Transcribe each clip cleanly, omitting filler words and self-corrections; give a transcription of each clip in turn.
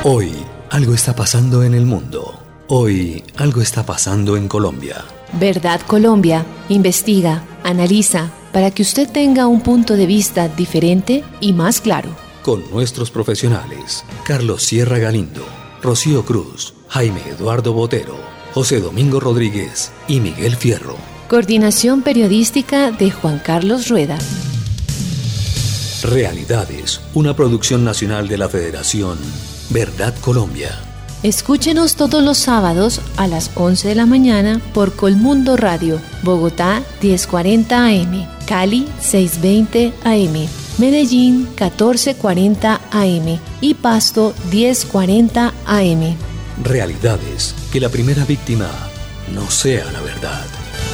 Hoy algo está pasando en el mundo. Hoy algo está pasando en Colombia. Verdad Colombia investiga, analiza, para que usted tenga un punto de vista diferente y más claro. Con nuestros profesionales, Carlos Sierra Galindo, Rocío Cruz, Jaime Eduardo Botero, José Domingo Rodríguez y Miguel Fierro. Coordinación periodística de Juan Carlos Rueda. Realidades, una producción nacional de la Federación Verdad Colombia. Escúchenos todos los sábados a las 11 de la mañana por Colmundo Radio, Bogotá 1040 AM, Cali 620 AM, Medellín 1440 AM y Pasto 1040 AM. Realidades, que la primera víctima no sea la verdad.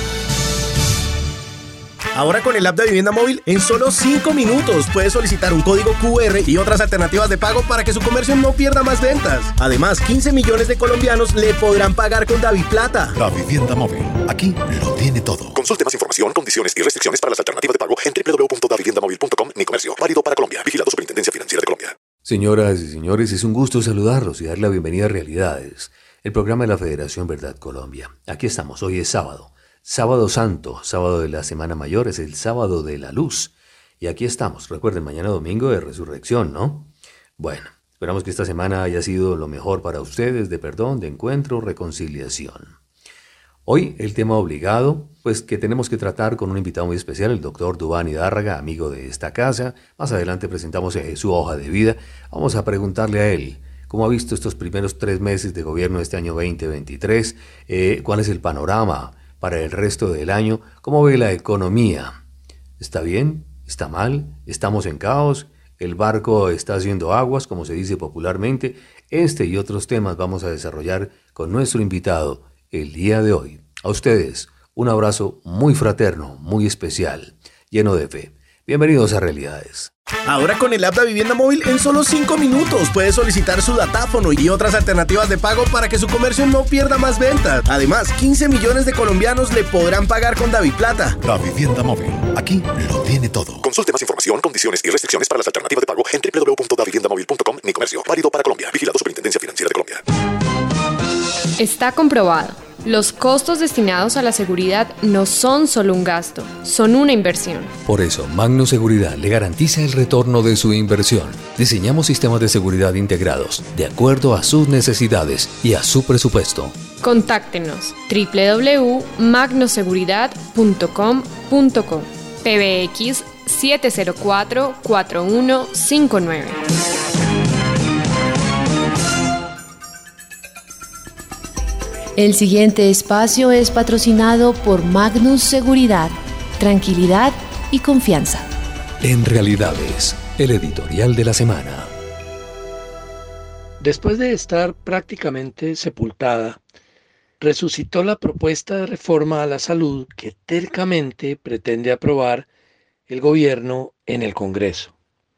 Ahora con el app de Vivienda Móvil, en solo 5 minutos puedes solicitar un código QR y otras alternativas de pago para que su comercio no pierda más ventas. Además, 15 millones de colombianos le podrán pagar con DaviPlata. La Vivienda Móvil, aquí lo tiene todo. Consulte más información, condiciones y restricciones para las alternativas de pago en www.daviviendamóvil.com. Ni comercio, válido para Colombia. Vigilado Superintendencia Financiera de Colombia. Señoras y señores, es un gusto saludarlos y dar la bienvenida a Realidades, el programa de la Federación Verdad Colombia. Aquí estamos, hoy es sábado. Sábado Santo, sábado de la Semana Mayor, es el sábado de la luz. Y aquí estamos, recuerden, mañana domingo de resurrección, ¿no? Bueno, esperamos que esta semana haya sido lo mejor para ustedes, de perdón, de encuentro, reconciliación. Hoy el tema obligado, pues que tenemos que tratar con un invitado muy especial, el doctor Duván Hidárraga, amigo de esta casa. Más adelante presentamos su hoja de vida. Vamos a preguntarle a él cómo ha visto estos primeros 3 meses de gobierno de este año 2023, cuál es el panorama para el resto del año, cómo ve la economía. ¿Está bien? ¿Está mal? ¿Estamos en caos? ¿El barco está haciendo aguas, como se dice popularmente? Este y otros temas vamos a desarrollar con nuestro invitado el día de hoy. A ustedes, un abrazo muy fraterno, muy especial, lleno de fe. Bienvenidos a Realidades. Ahora con el app de Vivienda Móvil, en solo 5 minutos puedes solicitar su datáfono y otras alternativas de pago para que su comercio no pierda más ventas. Además, 15 millones de colombianos le podrán pagar con DaviPlata. La Vivienda Móvil, aquí lo tiene todo. Consulte más información, condiciones y restricciones para las alternativas de pago en www.daviviendamóvil.com. Ni comercio, válido para Colombia. Vigilado Superintendencia Financiera de Colombia. Está comprobado. Los costos destinados a la seguridad no son solo un gasto, son una inversión. Por eso, Magno Seguridad le garantiza el retorno de su inversión. Diseñamos sistemas de seguridad integrados, de acuerdo a sus necesidades y a su presupuesto. Contáctenos www.magnoseguridad.com.co PBX 704-4159. El siguiente espacio es patrocinado por Magnus Seguridad, tranquilidad y confianza. En Realidades, el editorial de la semana. Después de estar prácticamente sepultada, resucitó la propuesta de reforma a la salud que tercamente pretende aprobar el gobierno en el Congreso.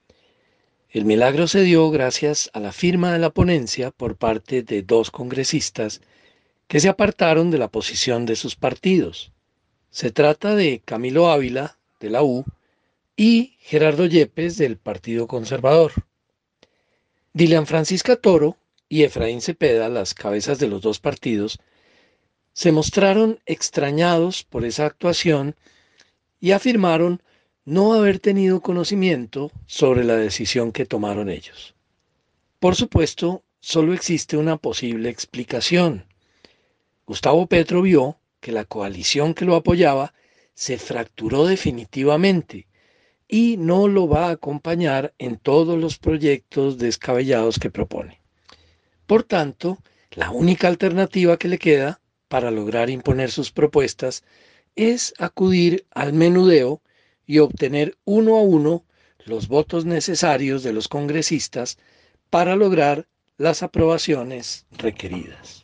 El milagro se dio gracias a la firma de la ponencia por parte de 2 congresistas que se apartaron de la posición de sus partidos. Se trata de Camilo Ávila, de la U, y Gerardo Yepes, del Partido Conservador. Dilian Francisca Toro y Efraín Cepeda, las cabezas de los 2 partidos, se mostraron extrañados por esa actuación y afirmaron no haber tenido conocimiento sobre la decisión que tomaron ellos. Por supuesto, solo existe una posible explicación. Gustavo Petro vio que la coalición que lo apoyaba se fracturó definitivamente y no lo va a acompañar en todos los proyectos descabellados que propone. Por tanto, la única alternativa que le queda para lograr imponer sus propuestas es acudir al menudeo y obtener 1 a 1 los votos necesarios de los congresistas para lograr las aprobaciones requeridas.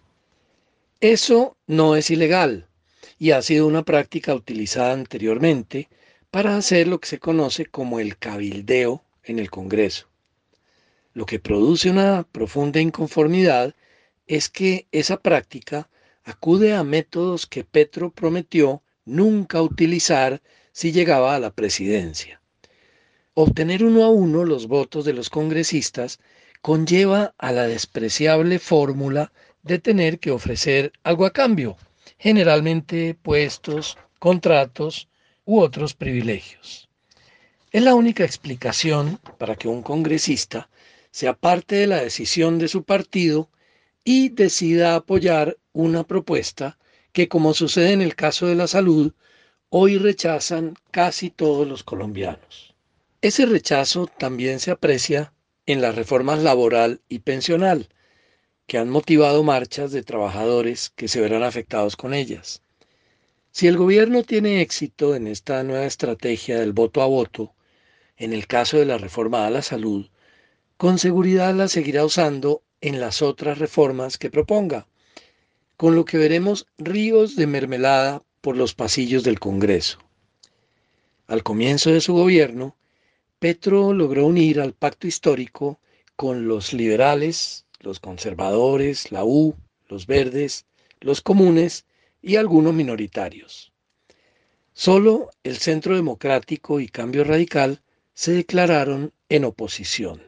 Eso no es ilegal y ha sido una práctica utilizada anteriormente para hacer lo que se conoce como el cabildeo en el Congreso. Lo que produce una profunda inconformidad es que esa práctica acude a métodos que Petro prometió nunca utilizar si llegaba a la presidencia. Obtener 1 a 1 los votos de los congresistas conlleva a la despreciable fórmula de tener que ofrecer algo a cambio, generalmente puestos, contratos u otros privilegios. Es la única explicación para que un congresista se aparte de la decisión de su partido y decida apoyar una propuesta que, como sucede en el caso de la salud, hoy rechazan casi todos los colombianos. Ese rechazo también se aprecia en las reformas laboral y pensional, que han motivado marchas de trabajadores que se verán afectados con ellas. Si el gobierno tiene éxito en esta nueva estrategia del voto a voto, en el caso de la reforma a la salud, con seguridad la seguirá usando en las otras reformas que proponga, con lo que veremos ríos de mermelada por los pasillos del Congreso. Al comienzo de su gobierno, Petro logró unir al pacto histórico con los liberales, los conservadores, la U, los verdes, los comunes y algunos minoritarios. Solo el Centro Democrático y Cambio Radical se declararon en oposición.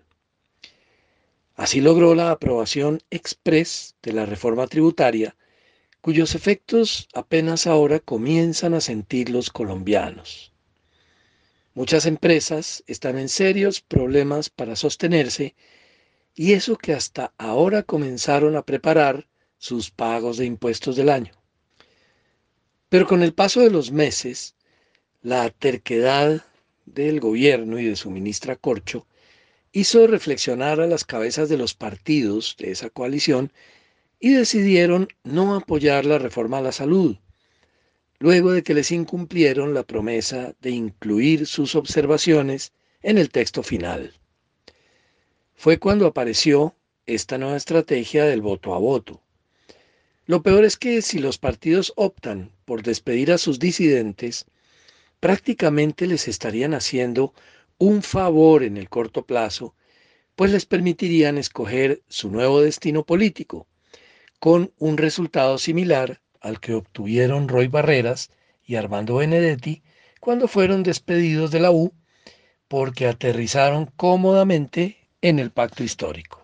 Así logró la aprobación exprés de la reforma tributaria, cuyos efectos apenas ahora comienzan a sentir los colombianos. Muchas empresas están en serios problemas para sostenerse, y eso que hasta ahora comenzaron a preparar sus pagos de impuestos del año. Pero con el paso de los meses, la terquedad del gobierno y de su ministra Corcho hizo reflexionar a las cabezas de los partidos de esa coalición y decidieron no apoyar la reforma a la salud, luego de que les incumplieron la promesa de incluir sus observaciones en el texto final. Fue cuando apareció esta nueva estrategia del voto a voto. Lo peor es que si los partidos optan por despedir a sus disidentes, prácticamente les estarían haciendo un favor en el corto plazo, pues les permitirían escoger su nuevo destino político, con un resultado similar al que obtuvieron Roy Barreras y Armando Benedetti cuando fueron despedidos de la U porque aterrizaron cómodamente en el pacto histórico.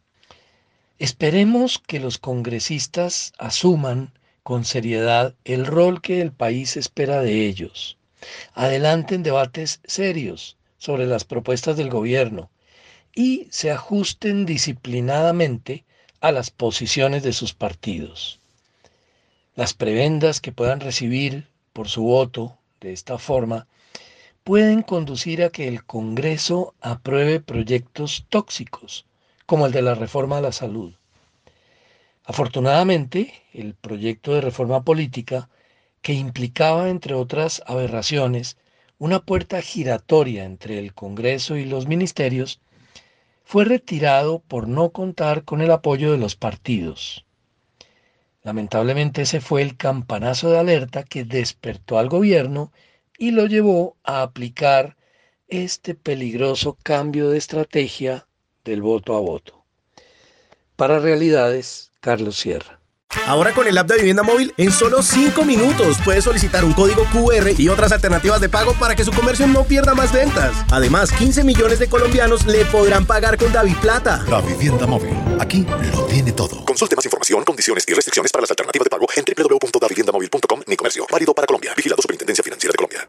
Esperemos que los congresistas asuman con seriedad el rol que el país espera de ellos, adelanten debates serios sobre las propuestas del gobierno y se ajusten disciplinadamente a las posiciones de sus partidos. Las prebendas que puedan recibir por su voto de esta forma pueden conducir a que el Congreso apruebe proyectos tóxicos, como el de la reforma a la salud. Afortunadamente, el proyecto de reforma política, que implicaba, entre otras aberraciones, una puerta giratoria entre el Congreso y los ministerios, fue retirado por no contar con el apoyo de los partidos. Lamentablemente ese fue el campanazo de alerta que despertó al gobierno y lo llevó a aplicar este peligroso cambio de estrategia del voto a voto. Para Realidades, Carlos Sierra. Ahora con el app de Vivienda Móvil, en solo 5 minutos puedes solicitar un código QR y otras alternativas de pago para que su comercio no pierda más ventas. Además, 15 millones de colombianos le podrán pagar con DaviPlata. La Vivienda Móvil. Aquí lo tiene todo. Consulte más información, condiciones y restricciones para las alternativas de pago en www.daviviendamóvil.com. Mi comercio. Válido para Colombia. Vigilado Superintendencia Financiera de Colombia.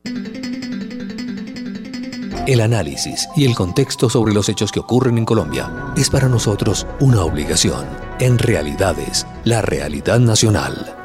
El análisis y el contexto sobre los hechos que ocurren en Colombia es para nosotros una obligación. En Realidades, la realidad nacional.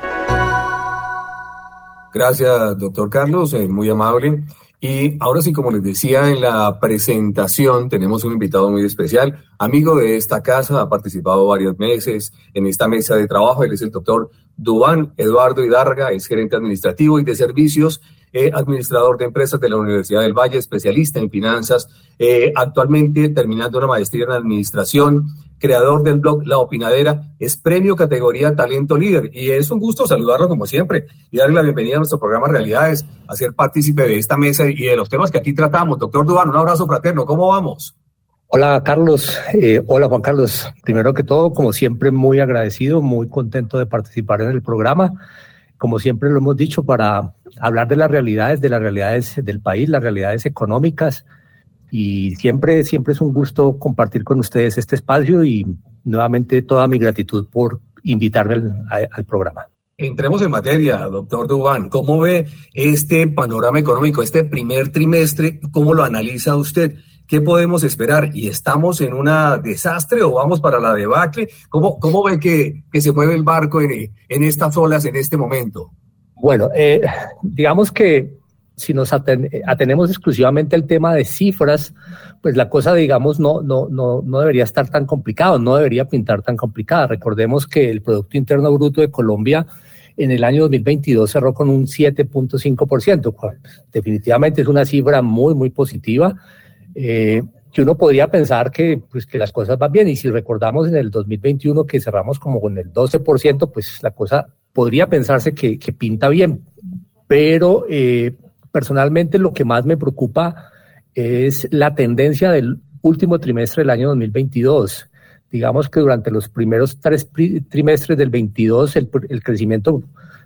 Gracias, doctor Carlos, muy amable. Y ahora sí, como les decía en la presentación, tenemos un invitado muy especial, amigo de esta casa, ha participado varios meses en esta mesa de trabajo. Él es el doctor Duván Eduardo Hidárraga, es gerente administrativo y de servicios, administrador de empresas de la Universidad del Valle, especialista en finanzas, actualmente terminando una maestría en administración, creador del blog La Opinadera, es premio categoría Talento Líder, y es un gusto saludarlo como siempre y darle la bienvenida a nuestro programa Realidades, a ser partícipe de esta mesa y de los temas que aquí tratamos. Doctor Duván, un abrazo fraterno, ¿cómo vamos? Hola Carlos, hola Juan Carlos, primero que todo, como siempre, muy agradecido, muy contento de participar en el programa, como siempre lo hemos dicho, para hablar de las realidades del país, las realidades económicas, y siempre es un gusto compartir con ustedes este espacio y nuevamente toda mi gratitud por invitarme al programa. Entremos en materia, doctor Duván. ¿Cómo ve este panorama económico, este primer trimestre? ¿Cómo lo analiza usted? ¿Qué podemos esperar? ¿Y estamos en un desastre o vamos para la debacle? ¿Cómo ve que se mueve el barco en estas olas en este momento? Bueno, digamos que si nos atenemos exclusivamente al tema de cifras, pues la cosa, digamos, no debería estar tan complicado, no debería pintar tan complicada. Recordemos que el Producto Interno Bruto de Colombia en el año 2022 cerró con un 7.5%, cual definitivamente es una cifra muy, muy positiva, que uno podría pensar que las cosas van bien, y si recordamos en el 2021 que cerramos como con el 12%, pues la cosa podría pensarse que pinta bien, pero personalmente lo que más me preocupa es la tendencia del último trimestre del año 2022. Digamos que durante los primeros 3 trimestres del 22 el crecimiento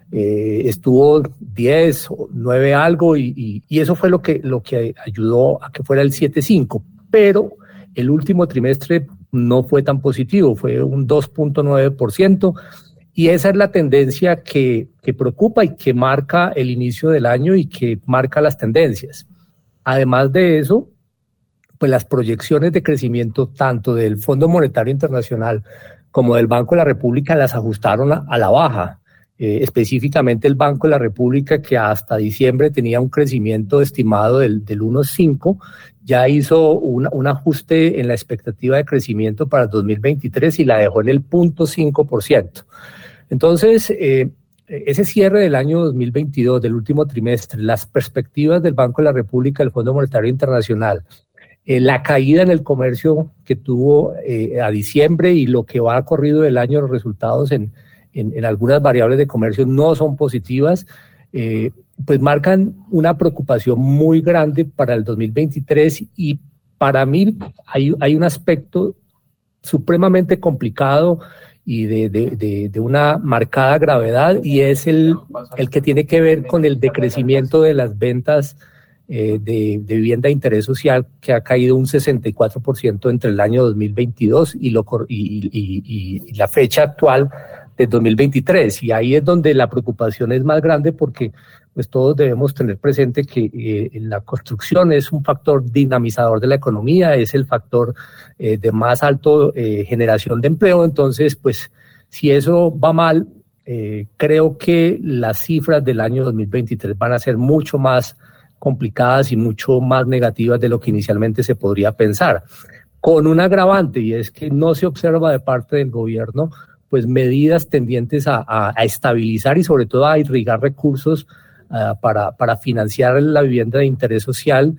estuvo 10, 9 algo y eso fue lo que ayudó a que fuera el 7.5, pero el último trimestre no fue tan positivo, fue un 2.9%. Y esa es la tendencia que preocupa y que marca el inicio del año y que marca las tendencias. Además de eso, pues las proyecciones de crecimiento tanto del Fondo Monetario Internacional como del Banco de la República las ajustaron a la baja. Específicamente el Banco de la República, que hasta diciembre tenía un crecimiento estimado del 1.5, ya hizo un ajuste en la expectativa de crecimiento para el 2023 y la dejó en el 0.5%. Entonces, ese cierre del año 2022, del último trimestre, las perspectivas del Banco de la República, del Fondo Monetario Internacional, la caída en el comercio que tuvo a diciembre y lo que va corrido del año, los resultados en algunas variables de comercio no son positivas, pues marcan una preocupación muy grande para el 2023 y para mí hay un aspecto supremamente complicado y de una marcada gravedad, y es el que tiene que ver con el decrecimiento de las ventas de vivienda de interés social, que ha caído un 64% entre el año 2022 y la fecha actual de 2023. Y ahí es donde la preocupación es más grande, porque pues todos debemos tener presente que la construcción es un factor dinamizador de la economía, es el factor de más alto generación de empleo. Entonces, pues si eso va mal, creo que las cifras del año 2023 van a ser mucho más complicadas y mucho más negativas de lo que inicialmente se podría pensar, con un agravante, y es que no se observa de parte del gobierno pues medidas tendientes a estabilizar y sobre todo a irrigar recursos para financiar la vivienda de interés social,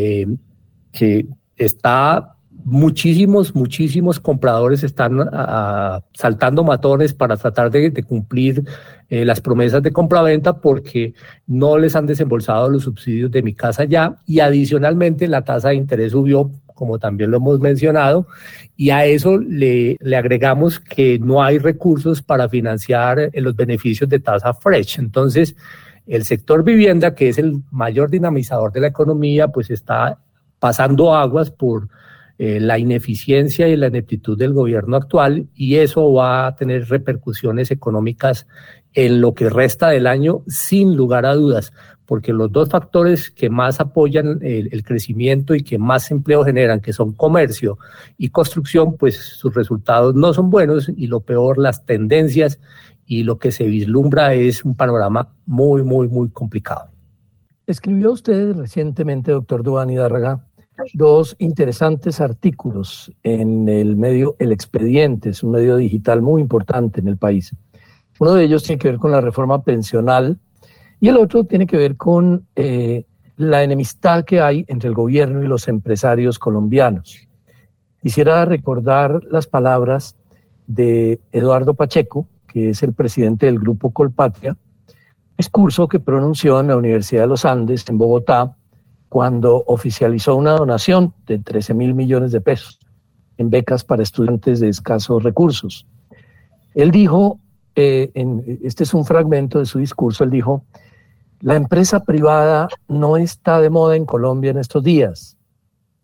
que está muchísimos compradores están saltando matones para tratar de cumplir las promesas de compraventa, porque no les han desembolsado los subsidios de Mi Casa Ya, y adicionalmente la tasa de interés subió, como también lo hemos mencionado, y a eso le agregamos que no hay recursos para financiar los beneficios de tasa fresh. Entonces, el sector vivienda, que es el mayor dinamizador de la economía, pues está pasando aguas por la ineficiencia y la ineptitud del gobierno actual, y eso va a tener repercusiones económicas en lo que resta del año, sin lugar a dudas, porque los dos factores que más apoyan el crecimiento y que más empleo generan, que son comercio y construcción, pues sus resultados no son buenos, y lo peor, las tendencias y lo que se vislumbra es un panorama muy, muy, muy complicado. Escribió usted recientemente, doctor Duván Hidárraga, 2 interesantes artículos en el medio El Expediente, es un medio digital muy importante en el país. Uno de ellos tiene que ver con la reforma pensional y el otro tiene que ver con la enemistad que hay entre el gobierno y los empresarios colombianos. Quisiera recordar las palabras de Eduardo Pacheco, que es el presidente del Grupo Colpatria, discurso que pronunció en la Universidad de los Andes, en Bogotá, cuando oficializó una donación de 13.000 millones de pesos en becas para estudiantes de escasos recursos. Él dijo, este es un fragmento de su discurso, él dijo: la empresa privada no está de moda en Colombia en estos días.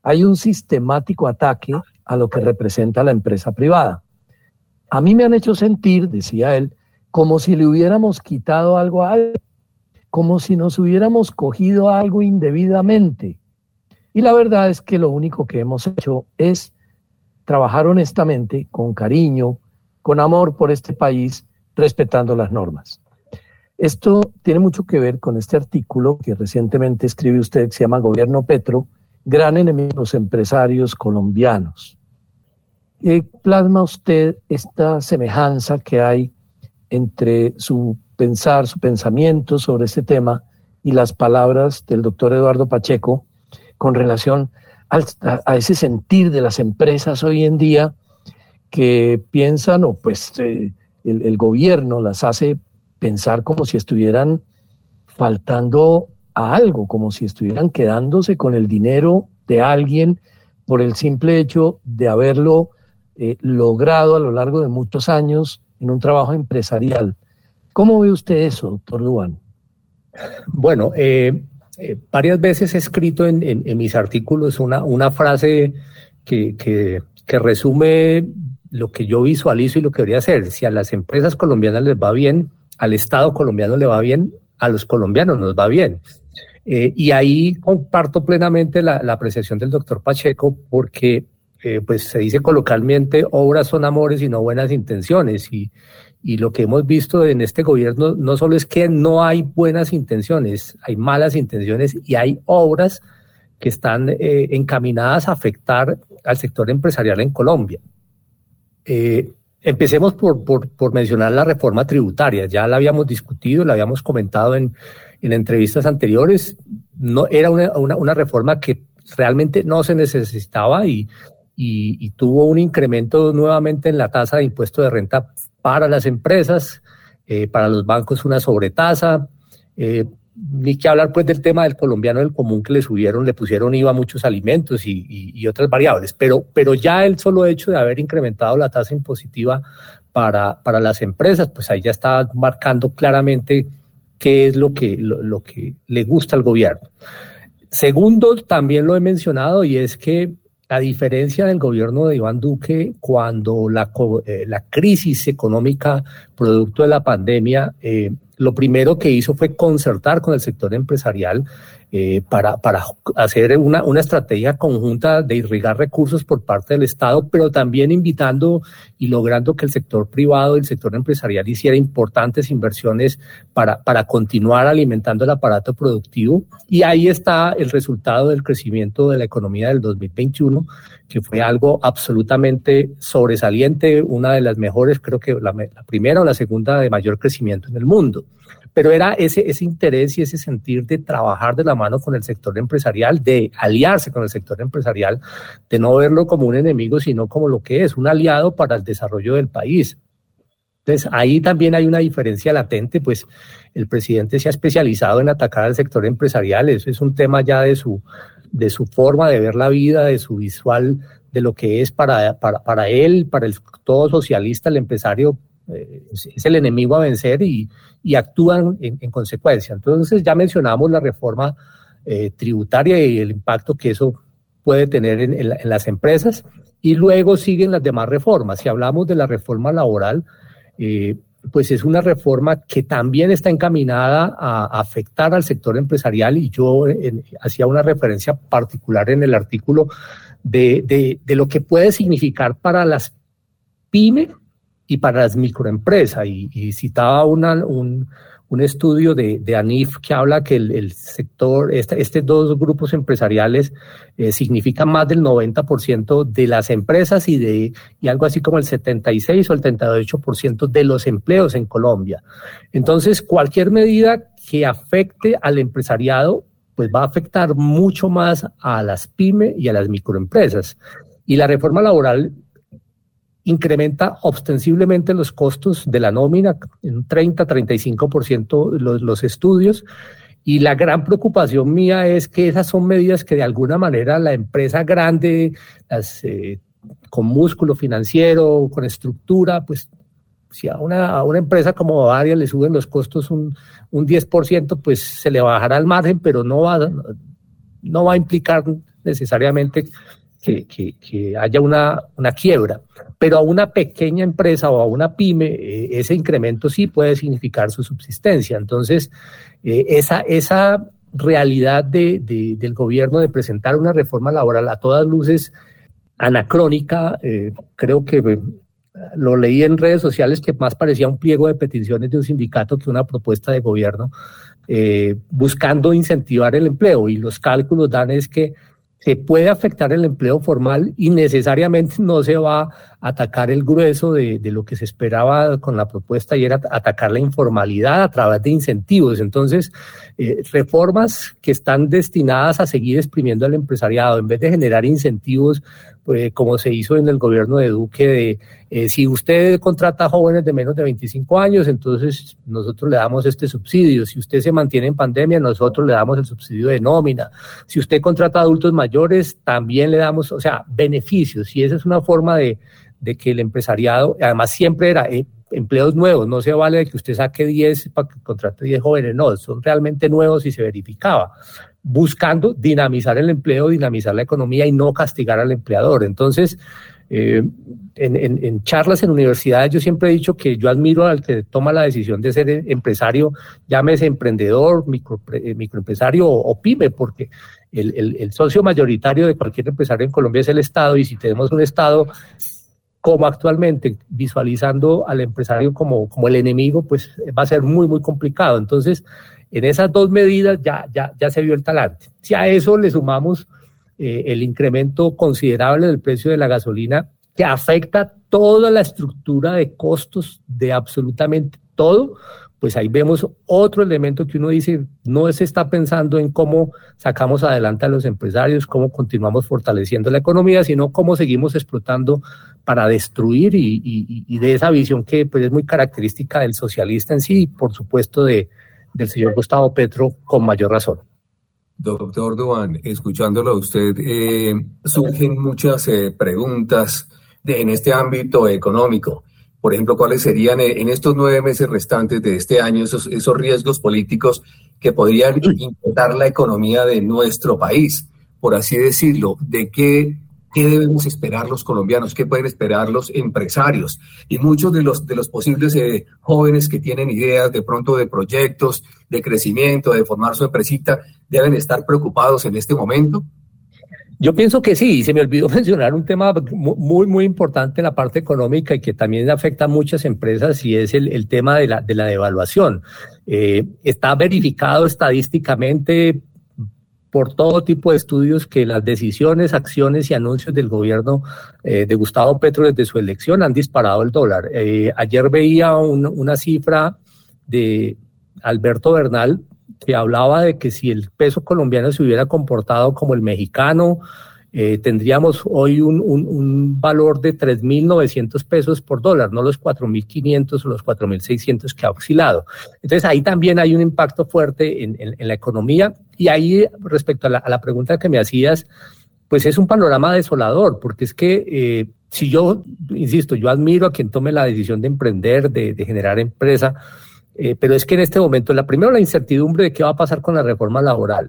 hay un sistemático ataque a lo que representa la empresa privada. A mí me han hecho sentir, decía él, como si le hubiéramos quitado algo a alguien, como si nos hubiéramos cogido algo indebidamente. Y la verdad es que lo único que hemos hecho es trabajar honestamente, con cariño, con amor por este país, respetando las normas. Esto tiene mucho que ver con este artículo que recientemente escribe usted, que se llama Gobierno Petro, gran enemigo de los empresarios colombianos. ¿Plasma usted esta semejanza que hay entre su pensar, su pensamiento sobre este tema y las palabras del doctor Eduardo Pacheco con relación a ese sentir de las empresas hoy en día que piensan, o pues el gobierno las hace pensar como si estuvieran faltando a algo, como si estuvieran quedándose con el dinero de alguien por el simple hecho de haberlo logrado a lo largo de muchos años en un trabajo empresarial? ¿Cómo ve usted eso, doctor Duan? Bueno, varias veces he escrito en mis artículos una frase que resume lo que yo visualizo y lo que debería hacer. Si a las empresas colombianas les va bien, al Estado colombiano le va bien, a los colombianos nos va bien. Y ahí comparto plenamente la apreciación del doctor Pacheco, porque pues se dice coloquialmente, obras son amores y no buenas intenciones. Y lo que hemos visto en este gobierno no solo es que no hay buenas intenciones, hay malas intenciones y hay obras que están encaminadas a afectar al sector empresarial en Colombia. Empecemos por mencionar la reforma tributaria. Ya la habíamos discutido, la habíamos comentado en entrevistas anteriores. No era una reforma que realmente no se necesitaba y tuvo un incremento nuevamente en la tasa de impuesto de renta para las empresas, para los bancos una sobretasa, ni que hablar pues del tema del colombiano del común que le pusieron IVA a muchos alimentos y otras variables, pero ya el solo hecho de haber incrementado la tasa impositiva para las empresas, pues ahí ya está marcando claramente qué es lo que le gusta al gobierno. Segundo, también lo he mencionado, y es que a diferencia del gobierno de Iván Duque, cuando la crisis económica producto de la pandemia, lo primero que hizo fue concertar con el sector empresarial para hacer una estrategia conjunta de irrigar recursos por parte del Estado, pero también invitando y logrando que el sector privado y el sector empresarial hiciera importantes inversiones para continuar alimentando el aparato productivo. Y ahí está el resultado del crecimiento de la economía del 2021, que fue algo absolutamente sobresaliente, una de las mejores, creo que la primera o la segunda de mayor crecimiento en el mundo. Pero era ese interés y ese sentir de trabajar de la mano con el sector empresarial, de aliarse con el sector empresarial, de no verlo como un enemigo, sino como lo que es, un aliado para el desarrollo del país. Entonces, ahí también hay una diferencia latente, pues el presidente se ha especializado en atacar al sector empresarial. Eso es un tema ya de su forma de ver la vida, de su visual, de lo que es para él, para el todo socialista, el empresario es el enemigo a vencer y actúan en consecuencia. Entonces ya mencionamos la reforma tributaria y el impacto que eso puede tener en las empresas, y luego siguen las demás reformas. Si hablamos de la reforma laboral, pues es una reforma que también está encaminada a afectar al sector empresarial, y yo hacía una referencia particular en el artículo de lo que puede significar para las pymes y para las microempresas, y citaba un estudio de ANIF que habla que el sector, estos dos grupos empresariales significan más del 90% de las empresas y algo así como el 76 o el 38% de los empleos en Colombia. Entonces, cualquier medida que afecte al empresariado, pues va a afectar mucho más a las pymes y a las microempresas. Y la reforma laboral incrementa ostensiblemente los costos de la nómina en 30-35% los estudios, y la gran preocupación mía es que esas son medidas que de alguna manera la empresa grande, con músculo financiero, con estructura, pues si a una empresa como Bavaria le suben los costos un 10%, pues se le bajará el margen, pero no va a implicar necesariamente que haya una quiebra, pero a una pequeña empresa o a una pyme, ese incremento sí puede significar su subsistencia. Entonces, esa realidad del gobierno de presentar una reforma laboral a todas luces anacrónica, creo que lo leí en redes sociales que más parecía un pliego de peticiones de un sindicato que una propuesta de gobierno buscando incentivar el empleo, y los cálculos dan es que se puede afectar el empleo formal y necesariamente no se va a atacar el grueso de lo que se esperaba con la propuesta, y era atacar la informalidad a través de incentivos. Entonces, reformas que están destinadas a seguir exprimiendo al empresariado en vez de generar incentivos, como se hizo en el gobierno de Duque, si usted contrata jóvenes de menos de 25 años, entonces nosotros le damos este subsidio. Si usted se mantiene en pandemia, nosotros le damos el subsidio de nómina. Si usted contrata adultos mayores, también le damos, o sea, beneficios. Y esa es una forma de que el empresariado, además siempre era empleos nuevos, no se vale de que usted saque 10 para que contrate 10 jóvenes, no, son realmente nuevos y se verificaba, buscando dinamizar el empleo, dinamizar la economía y no castigar al empleador. Entonces, en charlas en universidades yo siempre he dicho que yo admiro al que toma la decisión de ser empresario, llámese emprendedor, microempresario o pyme, porque el socio mayoritario de cualquier empresario en Colombia es el Estado, y si tenemos un Estado como actualmente, visualizando al empresario como el enemigo, pues va a ser muy, muy complicado. Entonces, en esas dos medidas ya se vio el talante. Si a eso le sumamos el incremento considerable del precio de la gasolina, que afecta toda la estructura de costos de absolutamente todo, pues ahí vemos otro elemento que uno dice, no se está pensando en cómo sacamos adelante a los empresarios, cómo continuamos fortaleciendo la economía, sino cómo seguimos explotando para destruir, y de esa visión que pues es muy característica del socialista en sí, y por supuesto del señor Gustavo Petro con mayor razón. Doctor Duan, escuchándolo a usted, surgen muchas preguntas en este ámbito económico. Por ejemplo, ¿cuáles serían en estos 9 meses restantes de este año esos riesgos políticos que podrían impactar la economía de nuestro país? Por así decirlo, ¿de qué debemos esperar los colombianos? ¿Qué pueden esperar los empresarios? Y muchos de los posibles jóvenes que tienen ideas de pronto de proyectos, de crecimiento, de formar su empresita, ¿deben estar preocupados en este momento? Yo pienso que sí, y se me olvidó mencionar un tema muy, muy importante en la parte económica y que también afecta a muchas empresas, y es el tema de la devaluación. Está verificado estadísticamente por todo tipo de estudios que las decisiones, acciones y anuncios del gobierno de Gustavo Petro desde su elección han disparado el dólar. Ayer veía una cifra de Alberto Bernal que hablaba de que si el peso colombiano se hubiera comportado como el mexicano, tendríamos hoy un valor de 3.900 pesos por dólar, no los 4.500 o los 4.600 que ha oscilado. Entonces ahí también hay un impacto fuerte en la economía. Y ahí, respecto a la pregunta que me hacías, pues es un panorama desolador, porque es que si yo, insisto, yo admiro a quien tome la decisión de emprender, de generar empresa, pero es que en este momento, primero la incertidumbre de qué va a pasar con la reforma laboral.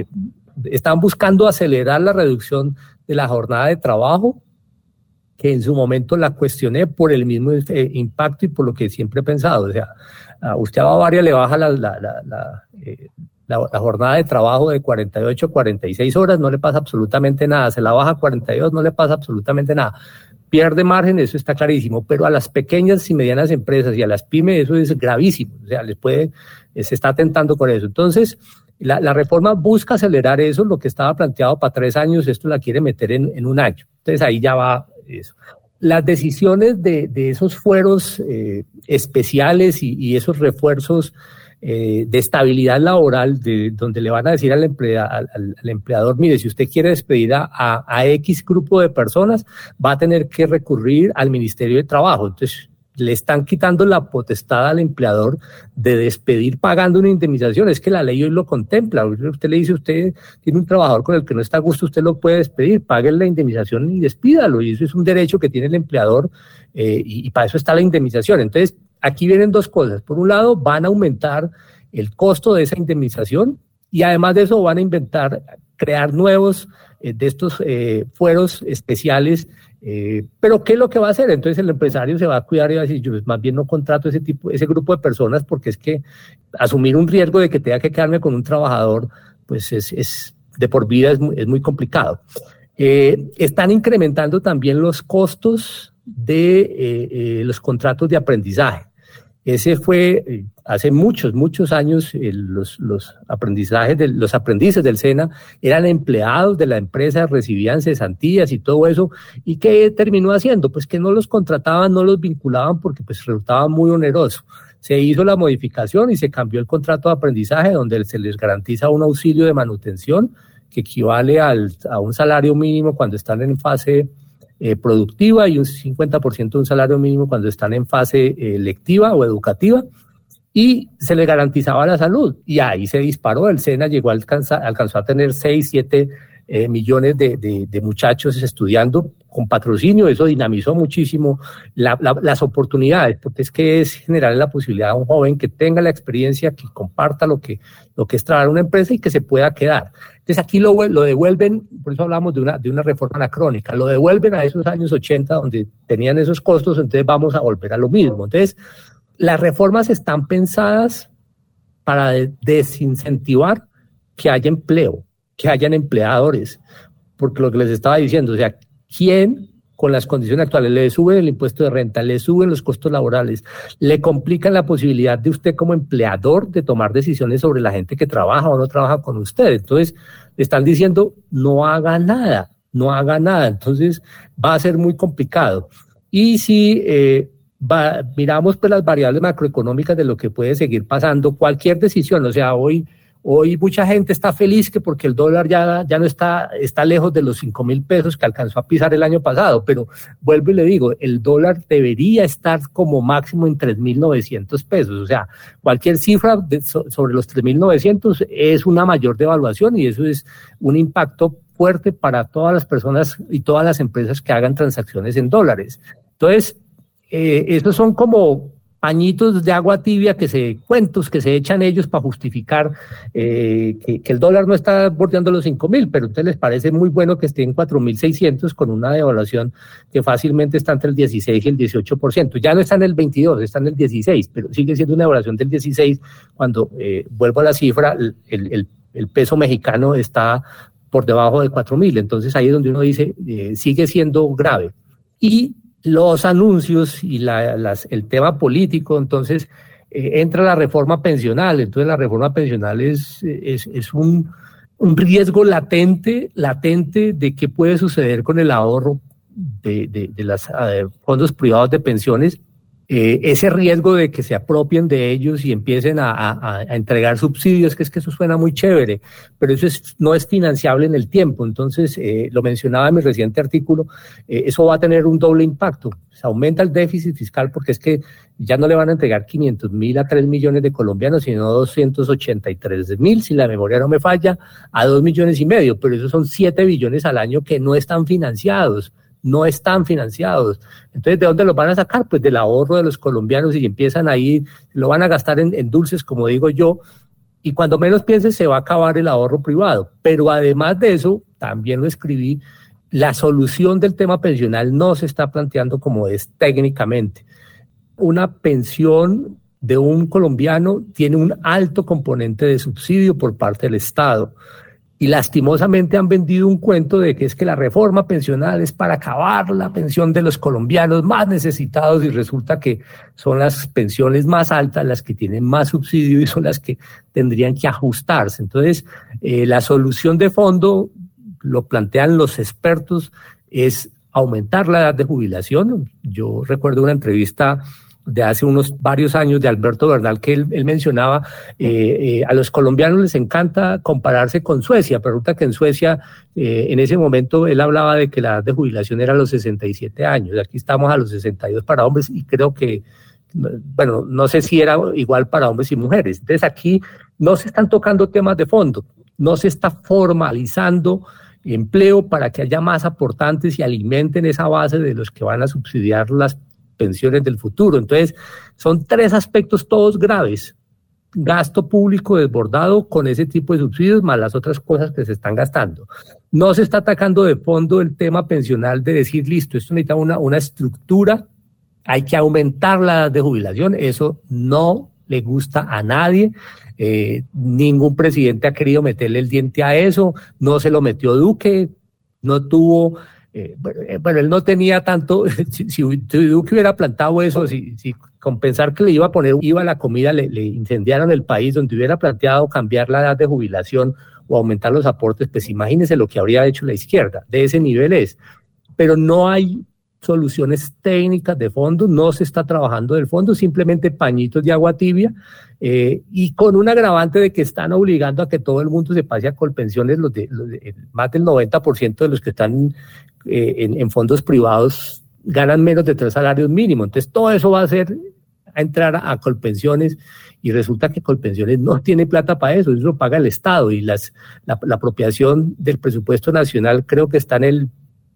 Están buscando acelerar la reducción de la jornada de trabajo, que en su momento la cuestioné por el mismo impacto y por lo que siempre he pensado. O sea, usted a Bavaria le baja la jornada de trabajo de 48 a 46 horas, no le pasa absolutamente nada. Se la baja a 42, no le pasa absolutamente nada. Pierde margen, eso está clarísimo, pero a las pequeñas y medianas empresas y a las pymes eso es gravísimo. O sea, se está atentando con eso. Entonces, la reforma busca acelerar eso, lo que estaba planteado para 3 años, esto la quiere meter en 1 año. Entonces ahí ya va eso. Las decisiones de esos fueros especiales y esos refuerzos de estabilidad laboral, donde le van a decir al empleador, mire, si usted quiere despedir a X grupo de personas, va a tener que recurrir al Ministerio de Trabajo. Entonces, le están quitando la potestad al empleador de despedir pagando una indemnización. Es que la ley hoy lo contempla. Usted le dice, usted tiene un trabajador con el que no está a gusto, usted lo puede despedir, pague la indemnización y despídalo. Y eso es un derecho que tiene el empleador y para eso está la indemnización. Entonces, aquí vienen 2 cosas. Por un lado, van a aumentar el costo de esa indemnización Y además de eso van a crear nuevos de estos fueros especiales. Pero ¿qué es lo que va a hacer? Entonces el empresario se va a cuidar y va a decir, yo más bien no contrato ese grupo de personas, porque es que asumir un riesgo de que tenga que quedarme con un trabajador, pues es de por vida, es muy complicado. Están incrementando también los costos de los contratos de aprendizaje. Ese fue hace muchos años. Los aprendices del SENA eran empleados de la empresa, recibían cesantías y todo eso. ¿Y qué terminó haciendo? Pues que no los contrataban, no los vinculaban, porque pues resultaba muy oneroso. Se hizo la modificación y se cambió el contrato de aprendizaje, donde se les garantiza un auxilio de manutención que equivale a un salario mínimo cuando están en fase productiva, y un 50% de un salario mínimo cuando están en fase lectiva o educativa, y se le garantizaba la salud. Y ahí se disparó. El SENA alcanzó a tener 6-7 millones de muchachos estudiando con patrocinio. Eso dinamizó muchísimo las oportunidades, porque es generar la posibilidad a un joven que tenga la experiencia, que comparta lo que es trabajar en una empresa y que se pueda quedar. Entonces aquí lo devuelven, por eso hablamos de una reforma anacrónica, lo devuelven a esos años 80 donde tenían esos costos. Entonces vamos a volver a lo mismo. Entonces las reformas están pensadas para desincentivar que haya empleo, que hayan empleadores, porque lo que les estaba diciendo, o sea, ¿quién con las condiciones actuales le suben el impuesto de renta, le suben los costos laborales, le complican la posibilidad de usted como empleador de tomar decisiones sobre la gente que trabaja o no trabaja con usted? Entonces le están diciendo no haga nada, entonces va a ser muy complicado. Y si miramos pues las variables macroeconómicas de lo que puede seguir pasando, cualquier decisión, o sea, hoy mucha gente está feliz porque el dólar ya no está lejos de los 5,000 pesos que alcanzó a pisar el año pasado, pero vuelvo y le digo, el dólar debería estar como máximo en 3,900 pesos, o sea, cualquier cifra sobre los 3,900 es una mayor devaluación, y eso es un impacto fuerte para todas las personas y todas las empresas que hagan transacciones en dólares. Entonces, estos son como pañitos de agua tibia, cuentos que se echan ellos para justificar que el dólar no está bordeando los 5,000, pero a ustedes les parece muy bueno que esté en 4,600 con una devaluación que fácilmente está entre el 16 y el 18%. Ya no está en el 22, está en el 16, pero sigue siendo una devaluación del 16 cuando, vuelvo a la cifra, el peso mexicano está por debajo de 4,000. Entonces ahí es donde uno dice, sigue siendo grave. Y los anuncios y el tema político, entonces entra la reforma pensional. Entonces la reforma pensional es un riesgo latente de qué puede suceder con el ahorro de los fondos privados de pensiones. Ese riesgo de que se apropien de ellos y empiecen a entregar subsidios, que eso suena muy chévere, pero eso no es financiable en el tiempo. Entonces, lo mencionaba en mi reciente artículo, eso va a tener un doble impacto. Se aumenta el déficit fiscal porque es que ya no le van a entregar 500,000 a 3 millones de colombianos, sino 283,000, si la memoria no me falla, a 2,5 millones, pero esos son 7 billones al año que no están financiados. Entonces, ¿de dónde los van a sacar? Pues del ahorro de los colombianos, y empiezan ahí, lo van a gastar en dulces, como digo yo, y cuando menos pienses se va a acabar el ahorro privado. Pero además de eso, también lo escribí, la solución del tema pensional no se está planteando como es técnicamente. Una pensión de un colombiano tiene un alto componente de subsidio por parte del Estado. Y lastimosamente han vendido un cuento de que es que la reforma pensional es para acabar la pensión de los colombianos más necesitados, y resulta que son las pensiones más altas las que tienen más subsidio y son las que tendrían que ajustarse. Entonces, la solución de fondo, lo plantean los expertos, es aumentar la edad de jubilación. Yo recuerdo una entrevista de hace varios años de Alberto Bernal, que él mencionaba, a los colombianos les encanta compararse con Suecia, pero resulta que en Suecia, en ese momento, él hablaba de que la edad de jubilación era a los 67 años, aquí estamos a los 62 para hombres, y creo que, bueno, no sé si era igual para hombres y mujeres. Entonces aquí no se están tocando temas de fondo, no se está formalizando empleo para que haya más aportantes y alimenten esa base de los que van a subsidiar las pensiones del futuro. Entonces, son 3 aspectos todos graves gasto público desbordado con ese tipo de subsidios más las otras cosas que se están gastando. No se está atacando de fondo el tema pensional de decir, listo, esto necesita una estructura, hay que aumentar la edad de jubilación, eso no le gusta a nadie, ningún presidente ha querido meterle el diente a eso, no se lo metió Duque, no tuvo... bueno, él no tenía tanto, si Duque hubiera plantado eso, si con pensar que le iba a poner IVA a la comida, le incendiaron el país, donde hubiera planteado cambiar la edad de jubilación o aumentar los aportes, pues imagínense lo que habría hecho la izquierda, de ese nivel es. Pero no hay soluciones técnicas de fondo, no se está trabajando del fondo, simplemente pañitos de agua tibia, y con un agravante de que están obligando a que todo el mundo se pase a Colpensiones, más del 90% de los que están en fondos privados ganan menos de 3 salarios mínimos, entonces todo eso va a entrar a Colpensiones, y resulta que Colpensiones no tiene plata para eso lo paga el Estado, y la apropiación del presupuesto nacional creo que está en el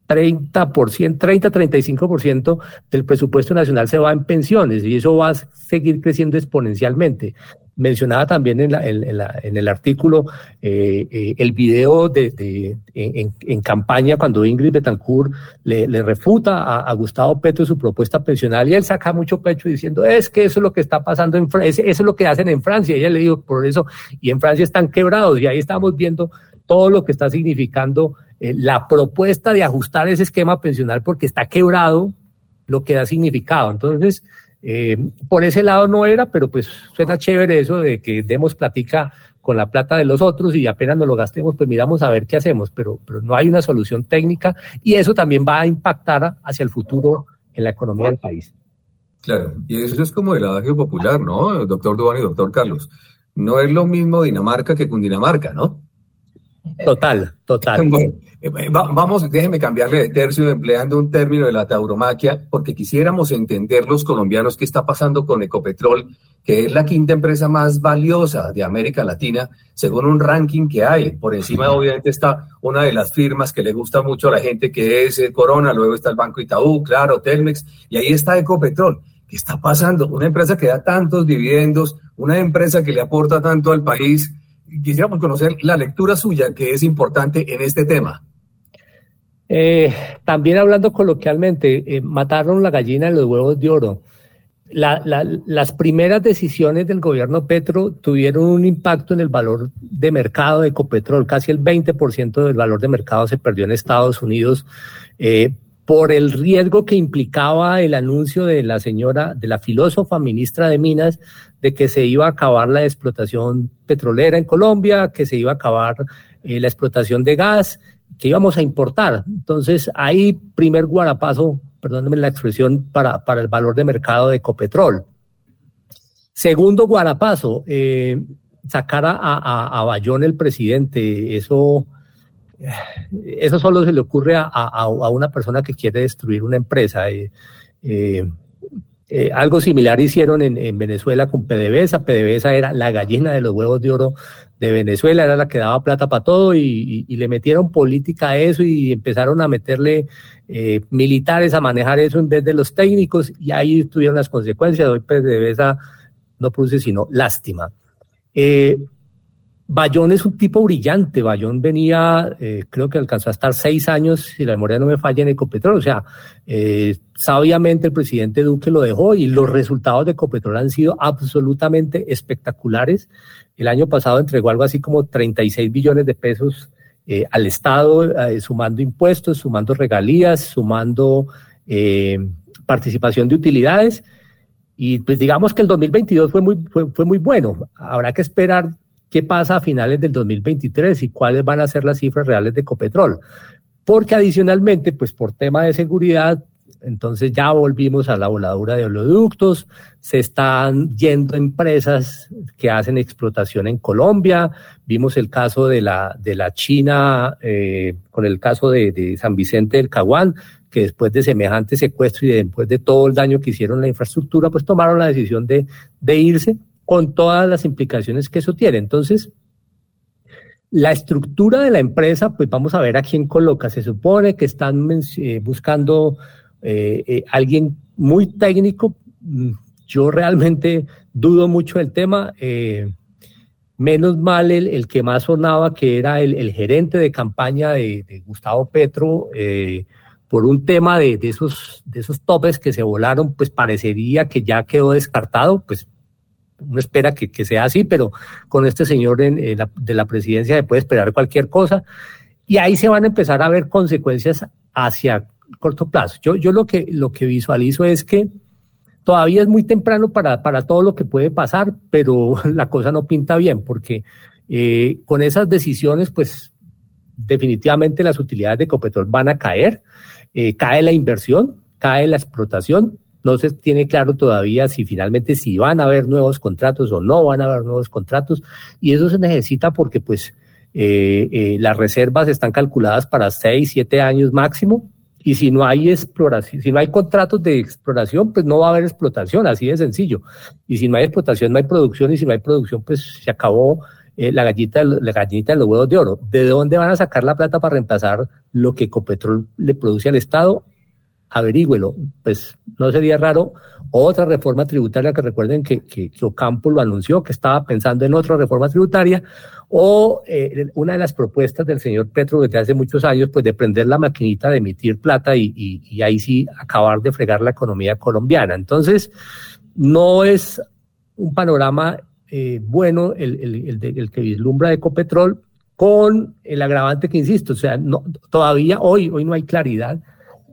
30-35% del presupuesto nacional se va en pensiones, y eso va a seguir creciendo exponencialmente. Mencionaba también en el artículo el video en campaña cuando Ingrid Betancourt le refuta a Gustavo Petro su propuesta pensional, y él saca mucho pecho diciendo, es que eso es lo que está pasando en Francia, eso es lo que hacen en Francia, y ella le digo, por eso, y en Francia están quebrados, y ahí estamos viendo todo lo que está significando la propuesta de ajustar ese esquema pensional, porque está quebrado lo que da significado. Entonces, por ese lado no era, pero pues suena chévere eso de que demos platica con la plata de los otros y apenas nos lo gastemos, pues miramos a ver qué hacemos, pero no hay una solución técnica, y eso también va a impactar hacia el futuro en la economía del país. Claro, y eso es como el adagio popular, ¿no, doctor Duván y doctor Carlos? No es lo mismo Dinamarca que Cundinamarca, ¿no? Total. Bueno, vamos, déjeme cambiarle de tercio empleando un término de la tauromaquia, porque quisiéramos entender los colombianos qué está pasando con Ecopetrol, que es la 5ª empresa más valiosa de América Latina, según un ranking que hay. Por encima, obviamente, está una de las firmas que le gusta mucho a la gente, que es Corona, luego está el Banco Itaú, claro, Telmex, y ahí está Ecopetrol. ¿Qué está pasando? Una empresa que da tantos dividendos, una empresa que le aporta tanto al país. Quisiéramos conocer la lectura suya, que es importante en este tema. También hablando coloquialmente, mataron la gallina de los huevos de oro. Las primeras decisiones del gobierno Petro tuvieron un impacto en el valor de mercado de Ecopetrol. Casi el 20% del valor de mercado se perdió en Estados Unidos por el riesgo que implicaba el anuncio de la filósofa ministra de Minas, de que se iba a acabar la explotación petrolera en Colombia, que se iba a acabar la explotación de gas, que íbamos a importar. Entonces, ahí primer guarapazo, perdónenme la expresión, para el valor de mercado de Ecopetrol. Segundo guarapazo, sacar a Bayón el presidente, eso solo se le ocurre a una persona que quiere destruir una empresa. Algo similar hicieron en Venezuela con PDVSA. PDVSA era la gallina de los huevos de oro de Venezuela, era la que daba plata para todo, y le metieron política a eso y empezaron a meterle militares a manejar eso en vez de los técnicos, y ahí tuvieron las consecuencias. Hoy PDVSA no produce sino lástima. Bayón es un tipo brillante. Bayón venía, creo que alcanzó a estar 6 años, si la memoria no me falla, en Ecopetrol. O sea, sabiamente el presidente Duque lo dejó, y los resultados de Ecopetrol han sido absolutamente espectaculares. El año pasado entregó algo así como 36 billones de pesos al Estado, sumando impuestos, sumando regalías, sumando participación de utilidades. Y pues digamos que el 2022 fue muy bueno. Habrá que esperar qué pasa a finales del 2023 y cuáles van a ser las cifras reales de Ecopetrol. Porque adicionalmente, pues por tema de seguridad, entonces ya volvimos a la voladura de oleoductos, se están yendo empresas que hacen explotación en Colombia. Vimos el caso de la China, con el caso de San Vicente del Caguán, que después de semejante secuestro y después de todo el daño que hicieron a la infraestructura, pues tomaron la decisión de irse, con todas las implicaciones que eso tiene. Entonces, la estructura de la empresa, pues vamos a ver a quién coloca. Se supone que están buscando alguien muy técnico. yo realmente dudo mucho del tema. Menos mal el que más sonaba, que era el gerente de campaña de Gustavo Petro, por un tema de esos topes que se volaron, pues parecería que ya quedó descartado. Pues uno espera que sea así, pero con este señor de la presidencia se puede esperar cualquier cosa, y ahí se van a empezar a ver consecuencias hacia corto plazo. Yo lo que visualizo es que todavía es muy temprano para todo lo que puede pasar, pero la cosa no pinta bien, porque con esas decisiones, pues definitivamente las utilidades de Ecopetrol van a caer, cae la inversión, cae la explotación. No se tiene claro todavía si finalmente si van a haber nuevos contratos o no van a haber nuevos contratos, y eso se necesita porque pues las reservas están calculadas para 6, 7 años máximo, y si no hay exploración, si no hay contratos de exploración, pues no va a haber explotación, así de sencillo. Y si no hay explotación, no hay producción, y si no hay producción, pues se acabó la gallita de los huevos de oro. ¿De dónde van a sacar la plata para reemplazar lo que Ecopetrol le produce al Estado? Averígüelo. Pues no sería raro otra reforma tributaria, que recuerden que Ocampo lo anunció, que estaba pensando en otra reforma tributaria, o una de las propuestas del señor Petro desde hace muchos años, pues de prender la maquinita de emitir plata y ahí sí acabar de fregar la economía colombiana. Entonces, no es un panorama bueno el que vislumbra Ecopetrol, con el agravante que, insisto, o sea, no, todavía hoy no hay claridad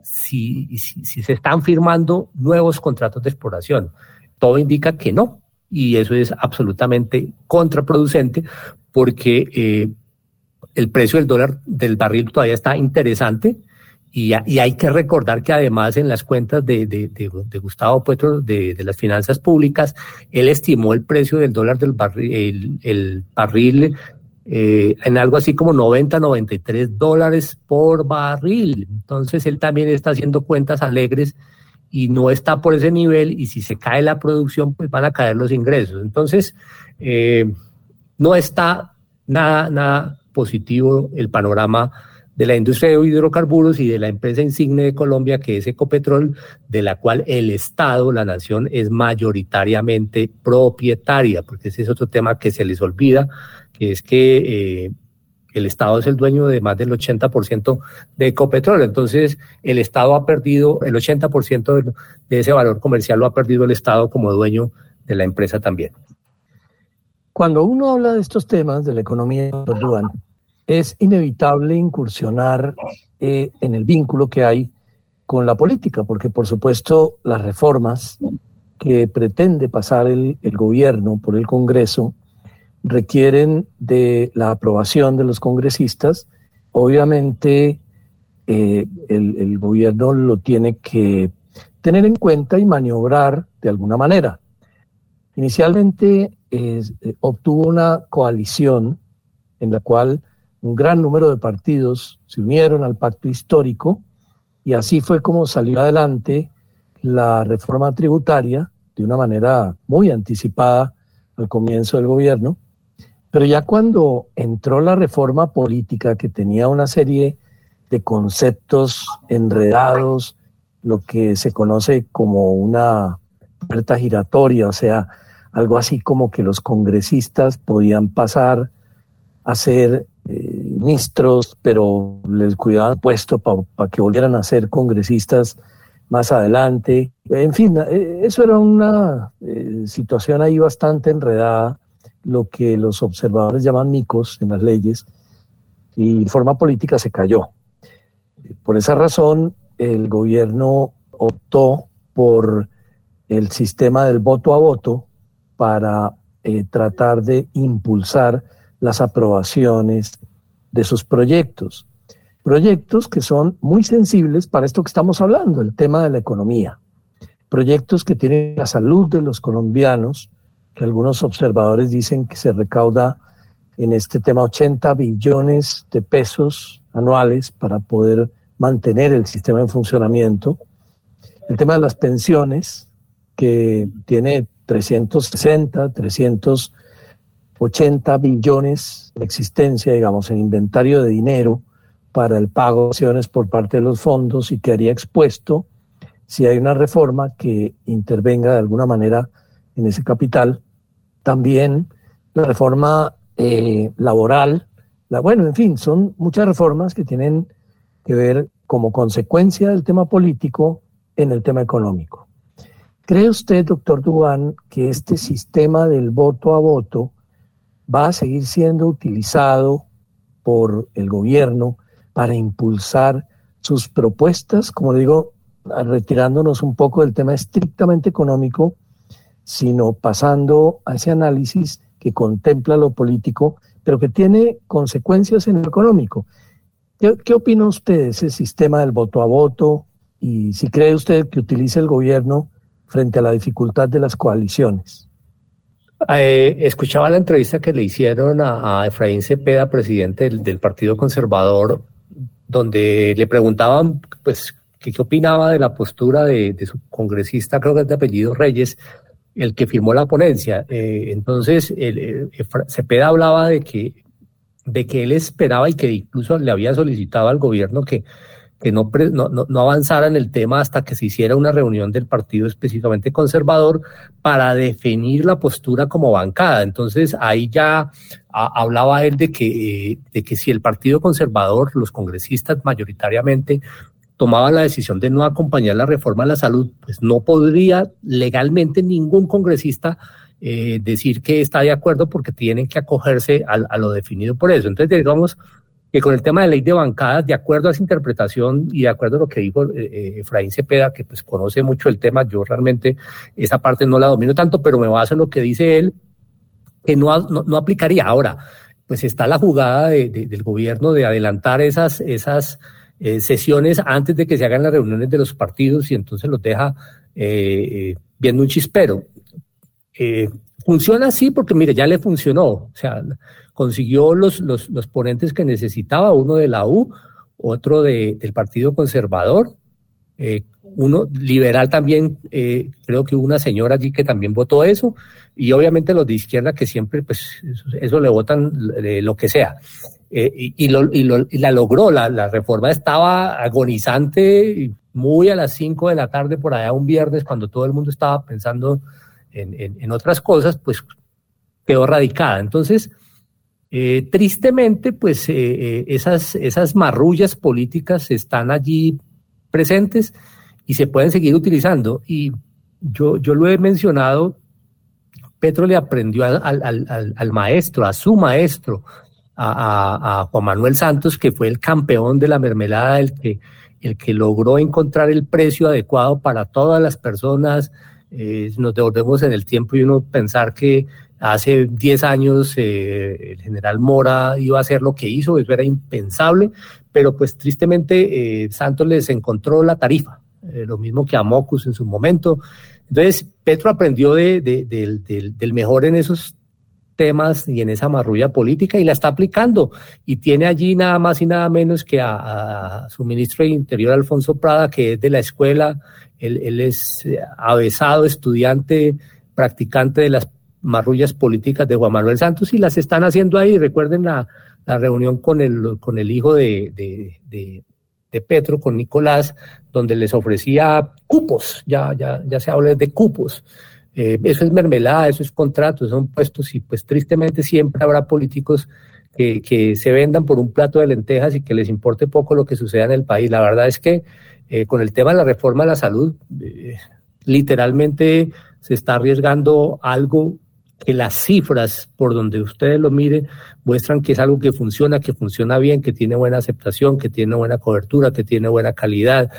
si se están firmando nuevos contratos de exploración. Todo indica que no, y eso es absolutamente contraproducente, porque el precio del dólar del barril todavía está interesante, y hay que recordar que además en las cuentas de Gustavo Petro, de las finanzas públicas, él estimó el precio del dólar del barril, el barril en algo así como $90-93 por barril. Entonces él también está haciendo cuentas alegres y no está por ese nivel, y si se cae la producción, pues van a caer los ingresos. Entonces no está nada positivo el panorama de la industria de hidrocarburos y de la empresa insigne de Colombia, que es Ecopetrol, de la cual el Estado, la nación, es mayoritariamente propietaria, porque ese es otro tema que se les olvida, que es que el Estado es el dueño de más del 80% de Ecopetrol. Entonces, el Estado ha perdido el 80% de ese valor comercial, lo ha perdido el Estado como dueño de la empresa también. Cuando uno habla de estos temas de la economía, Duan, es inevitable incursionar en el vínculo que hay con la política, porque por supuesto las reformas que pretende pasar el gobierno por el Congreso requieren de la aprobación de los congresistas. Obviamente el gobierno lo tiene que tener en cuenta y maniobrar de alguna manera. Inicialmente obtuvo una coalición en la cual un gran número de partidos se unieron al pacto histórico, y así fue como salió adelante la reforma tributaria de una manera muy anticipada al comienzo del gobierno. Pero ya cuando entró la reforma política, que tenía una serie de conceptos enredados, lo que se conoce como una puerta giratoria, o sea, algo así como que los congresistas podían pasar a ser ministros, pero les cuidaban puesto para que volvieran a ser congresistas más adelante. En fin, eso era una situación ahí bastante enredada, lo que los observadores llaman micos en las leyes, y la forma política se cayó. Por esa razón, el gobierno optó por el sistema del voto a voto para tratar de impulsar las aprobaciones de sus proyectos. Proyectos que son muy sensibles para esto que estamos hablando, el tema de la economía. Proyectos que tienen la salud de los colombianos, que algunos observadores dicen que se recauda en este tema 80 billones de pesos anuales para poder mantener el sistema en funcionamiento. El tema de las pensiones, que tiene 360, 380 billones en existencia, digamos, en inventario de dinero para el pago de acciones por parte de los fondos, y quedaría expuesto si hay una reforma que intervenga de alguna manera en ese capital. También la reforma laboral, en fin, son muchas reformas que tienen que ver como consecuencia del tema político en el tema económico. ¿Cree usted, doctor Duván, que este sistema del voto a voto va a seguir siendo utilizado por el gobierno para impulsar sus propuestas, como digo, retirándonos un poco del tema estrictamente económico, sino pasando a ese análisis que contempla lo político, pero que tiene consecuencias en lo económico? ¿Qué opina usted de ese sistema del voto a voto? Y si cree usted que utilice el gobierno frente a la dificultad de las coaliciones. Escuchaba la entrevista que le hicieron a Efraín Cepeda, presidente del Partido Conservador, donde le preguntaban pues qué opinaba de la postura de su congresista, creo que es de apellido Reyes, el que firmó la ponencia. Entonces Cepeda hablaba de que él esperaba y que incluso le había solicitado al gobierno que no avanzara en el tema hasta que se hiciera una reunión del partido específicamente conservador para definir la postura como bancada. Entonces ahí ya hablaba él de que si el partido conservador, los congresistas mayoritariamente, tomaban la decisión de no acompañar la reforma a la salud, pues no podría legalmente ningún congresista decir que está de acuerdo, porque tienen que acogerse a lo definido por eso. Entonces digamos que con el tema de ley de bancadas, de acuerdo a esa interpretación y de acuerdo a lo que dijo Efraín Cepeda, que pues conoce mucho el tema, yo realmente esa parte no la domino tanto, pero me baso en lo que dice él, que no aplicaría. Ahora, pues está la jugada del gobierno de adelantar esas sesiones antes de que se hagan las reuniones de los partidos, y entonces los deja viendo un chispero. Funciona así porque, mire, ya le funcionó. O sea, consiguió los ponentes que necesitaba, uno de la U, otro del Partido Conservador, uno liberal también, creo que hubo una señora allí que también votó eso, y obviamente los de izquierda que siempre, pues, eso le votan lo que sea. Y la logró. La reforma estaba agonizante, muy a las 5 de la tarde por allá un viernes, cuando todo el mundo estaba pensando en otras cosas, pues quedó radicada. Entonces, tristemente, pues esas marrullas políticas están allí presentes y se pueden seguir utilizando. Y yo lo he mencionado, Petro le aprendió al maestro, a su maestro, a Juan Manuel Santos, que fue el campeón de la mermelada, el que logró encontrar el precio adecuado para todas las personas. Nos devolvemos en el tiempo y uno pensar que hace 10 años el general Mora iba a hacer lo que hizo, eso era impensable, pero pues tristemente Santos les encontró la tarifa, lo mismo que a Mocus en su momento. Entonces Petro aprendió del mejor en esos temas y en esa marrulla política, y la está aplicando, y tiene allí nada más y nada menos que a su ministro de Interior, Alfonso Prada, que es de la escuela. Él es avesado estudiante, practicante de las marrullas políticas de Juan Manuel Santos, y las están haciendo ahí. Recuerden la reunión con el hijo de Petro, con Nicolás, donde les ofrecía cupos, ya se habla de cupos. Eso es mermelada, eso es contrato, son puestos, y pues tristemente siempre habrá políticos que se vendan por un plato de lentejas y que les importe poco lo que suceda en el país. La verdad es que con el tema de la reforma de la salud, literalmente se está arriesgando algo que las cifras, por donde ustedes lo miren, muestran que es algo que funciona bien, que tiene buena aceptación, que tiene buena cobertura, que tiene buena calidad,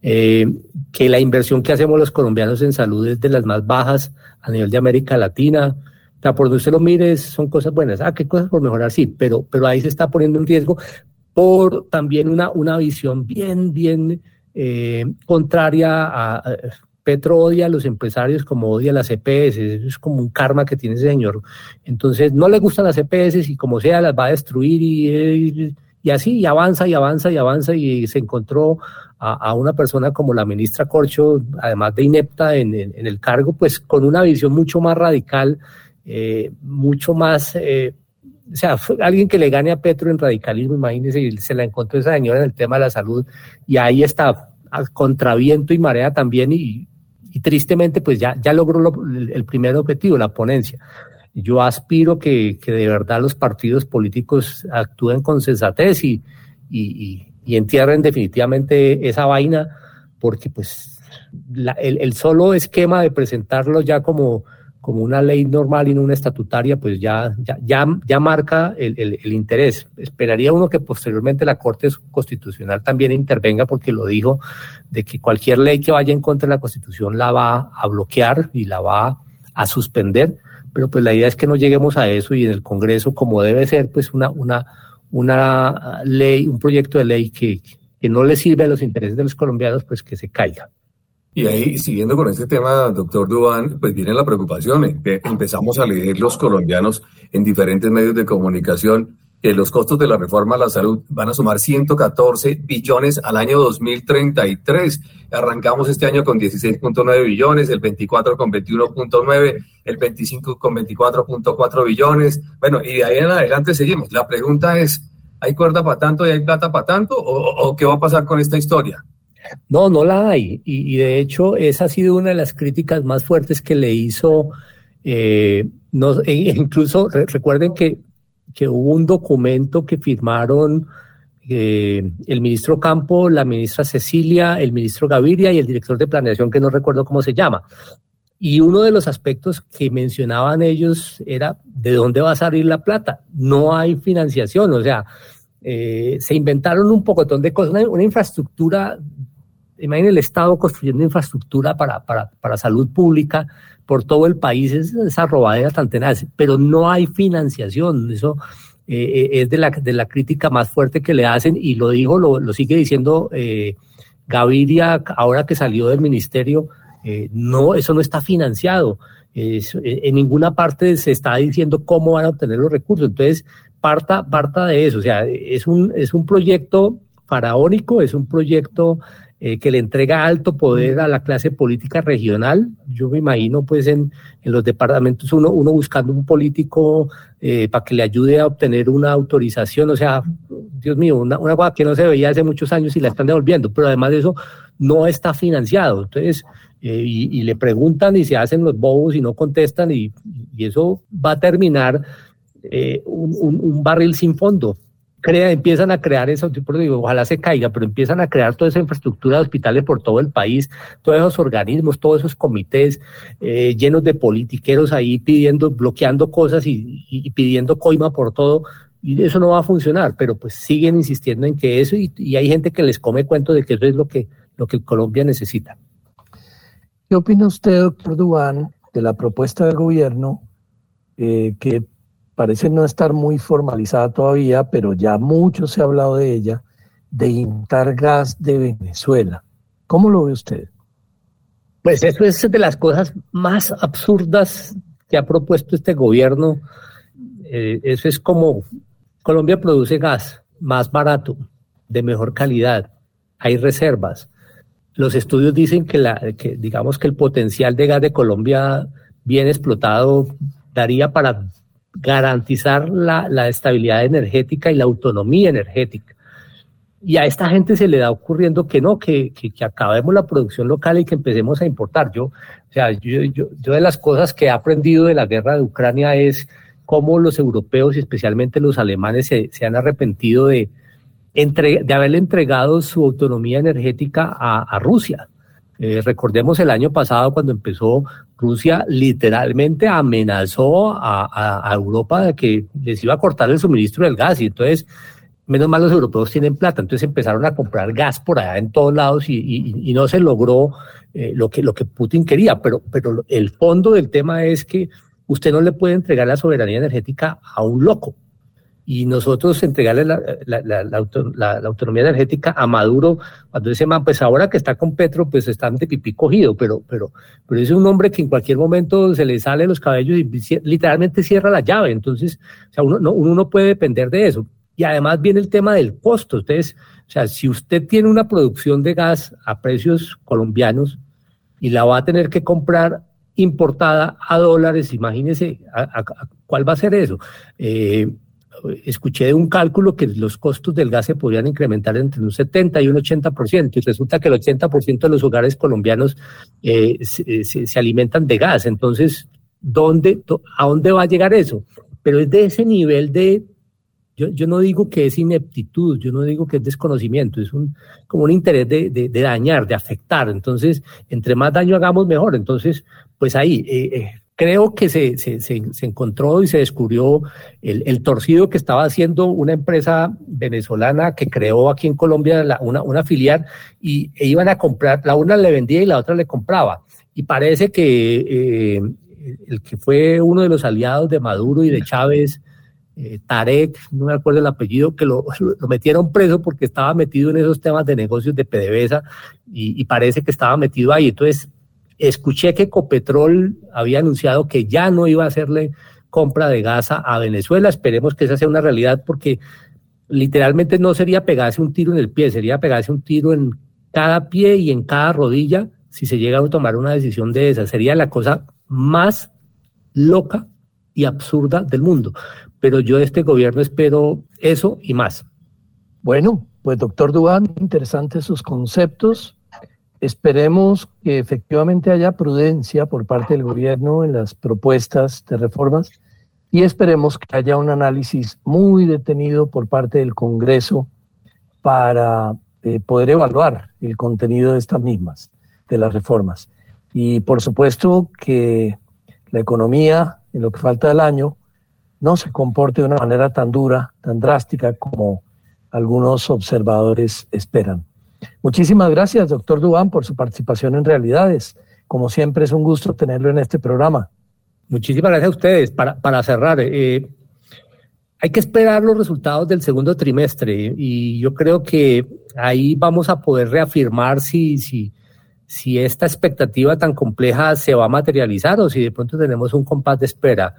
que la inversión que hacemos los colombianos en salud es de las más bajas a nivel de América Latina. O sea, por donde usted lo mire, son cosas buenas. ¿Qué cosas por mejorar? Sí, pero ahí se está poniendo en riesgo por también una visión bien contraria a Petro. Odia a los empresarios como odia a las EPS, eso es como un karma que tiene ese señor. Entonces no le gustan las EPS y como sea las va a destruir, y así, y avanza, y se encontró a una persona como la ministra Corcho, además de inepta en el cargo, pues con una visión mucho más radical, mucho más, o sea, alguien que le gane a Petro en radicalismo, imagínense, y se la encontró esa señora en el tema de la salud, y ahí está a contraviento y marea también, y tristemente pues ya logró el primer objetivo, la ponencia. Yo aspiro que de verdad los partidos políticos actúen con sensatez y entierren definitivamente esa vaina, porque pues el solo esquema de presentarlo ya como una ley normal y no una estatutaria, pues ya marca el interés. Esperaría uno que posteriormente la Corte Constitucional también intervenga, porque lo dijo, de que cualquier ley que vaya en contra de la Constitución la va a bloquear y la va a suspender, pero pues la idea es que no lleguemos a eso, y en el Congreso, como debe ser, pues una ley, un proyecto de ley que no le sirve a los intereses de los colombianos, pues que se caiga. Y ahí, siguiendo con este tema, doctor Duván, pues viene la preocupación, que empezamos a leer los colombianos en diferentes medios de comunicación que los costos de la reforma a la salud van a sumar 114 billones al año 2033. Arrancamos este año con 16.9 billones, el 24 con 21.9, el 25 con 24.4 billones. Bueno, y de ahí en adelante seguimos. La pregunta es, ¿hay cuerda para tanto y hay plata para tanto? ¿O qué va a pasar con esta historia? No la hay, y de hecho esa ha sido una de las críticas más fuertes que le hizo, incluso recuerden que hubo un documento que firmaron el ministro Campo, la ministra Cecilia, el ministro Gaviria y el director de planeación, que no recuerdo cómo se llama, y uno de los aspectos que mencionaban ellos era ¿de dónde va a salir la plata? No hay financiación, o sea, se inventaron un pocotón de cosas, una infraestructura. Imaginen el Estado construyendo infraestructura para salud pública por todo el país, esa robadera tan tenaz, pero no hay financiación. Eso es de la crítica más fuerte que le hacen, y lo sigue diciendo Gaviria ahora que salió del ministerio. No, eso no está financiado. En ninguna parte se está diciendo cómo van a obtener los recursos. Entonces, parta de eso. O sea, es un proyecto faraónico, es un proyecto que le entrega alto poder a la clase política regional. Yo me imagino pues en los departamentos uno buscando un político para que le ayude a obtener una autorización. O sea, Dios mío, una cosa que no se veía hace muchos años y la están devolviendo, pero además de eso no está financiado. Entonces, y le preguntan y se hacen los bobos y no contestan, y eso va a terminar un barril sin fondo. Empiezan a crear eso, ojalá se caiga, pero empiezan a crear toda esa infraestructura de hospitales por todo el país, todos esos organismos, todos esos comités llenos de politiqueros ahí bloqueando cosas y pidiendo coima por todo, y eso no va a funcionar, pero pues siguen insistiendo en que eso, y hay gente que les come cuento de que eso es lo que Colombia necesita. ¿Qué opina usted, doctor Duván, de la propuesta del gobierno que parece no estar muy formalizada todavía, pero ya mucho se ha hablado de ella, de importar gas de Venezuela? ¿Cómo lo ve usted? Pues eso es de las cosas más absurdas que ha propuesto este gobierno. Eso es como Colombia produce gas más barato, de mejor calidad, hay reservas. Los estudios dicen que digamos que el potencial de gas de Colombia bien explotado daría para garantizar la estabilidad energética y la autonomía energética. Y a esta gente se le da ocurriendo que no, que acabemos la producción local y que empecemos a importar. Yo de las cosas que he aprendido de la guerra de Ucrania es cómo los europeos y especialmente los alemanes se han arrepentido de haberle entregado su autonomía energética a Rusia. Recordemos el año pasado cuando empezó, Rusia literalmente amenazó a Europa de que les iba a cortar el suministro del gas, y entonces, menos mal los europeos tienen plata, entonces empezaron a comprar gas por allá en todos lados y no se logró lo que Putin quería, pero el fondo del tema es que usted no le puede entregar la soberanía energética a un loco. Y nosotros entregarle la autonomía energética a Maduro, cuando ese man, pues ahora que está con Petro, pues está de pipí cogido, pero es un hombre que en cualquier momento se le sale los cabellos y literalmente cierra la llave. Entonces, o sea, uno no puede depender de eso. Y además viene el tema del costo. Entonces, o sea, si usted tiene una producción de gas a precios colombianos y la va a tener que comprar importada a dólares, imagínese cuál va a ser eso. escuché de un cálculo que los costos del gas se podrían incrementar entre un 70 y un 80%, y resulta que el 80% de los hogares colombianos se alimentan de gas. Entonces, ¿a dónde va a llegar eso? Pero es de ese nivel de... Yo no digo que es ineptitud, yo no digo que es desconocimiento, es como un interés de dañar, de afectar. Entonces, entre más daño hagamos, mejor. Entonces, pues ahí creo que se encontró y se descubrió el torcido que estaba haciendo una empresa venezolana que creó aquí en Colombia una filial, e iban a comprar, la una le vendía y la otra le compraba. Y parece que el que fue uno de los aliados de Maduro y de Chávez, Tarek, no me acuerdo el apellido, que lo metieron preso porque estaba metido en esos temas de negocios de PDVSA y parece que estaba metido ahí. Entonces, escuché que Ecopetrol había anunciado que ya no iba a hacerle compra de gas a Venezuela. Esperemos que esa sea una realidad, porque literalmente no sería pegarse un tiro en el pie, sería pegarse un tiro en cada pie y en cada rodilla si se llega a tomar una decisión de esa. Sería la cosa más loca y absurda del mundo. Pero yo de este gobierno espero eso y más. Bueno, pues doctor Duván, interesantes sus conceptos. Esperemos que efectivamente haya prudencia por parte del gobierno en las propuestas de reformas y esperemos que haya un análisis muy detenido por parte del Congreso para poder evaluar el contenido de estas mismas, de las reformas. Y por supuesto que la economía, en lo que falta del año, no se comporte de una manera tan dura, tan drástica como algunos observadores esperan. Muchísimas gracias, doctor Duván, por su participación en Realidades. Como siempre, es un gusto tenerlo en este programa. Muchísimas gracias a ustedes. Para cerrar, hay que esperar los resultados del segundo trimestre y yo creo que ahí vamos a poder reafirmar si esta expectativa tan compleja se va a materializar o si de pronto tenemos un compás de espera.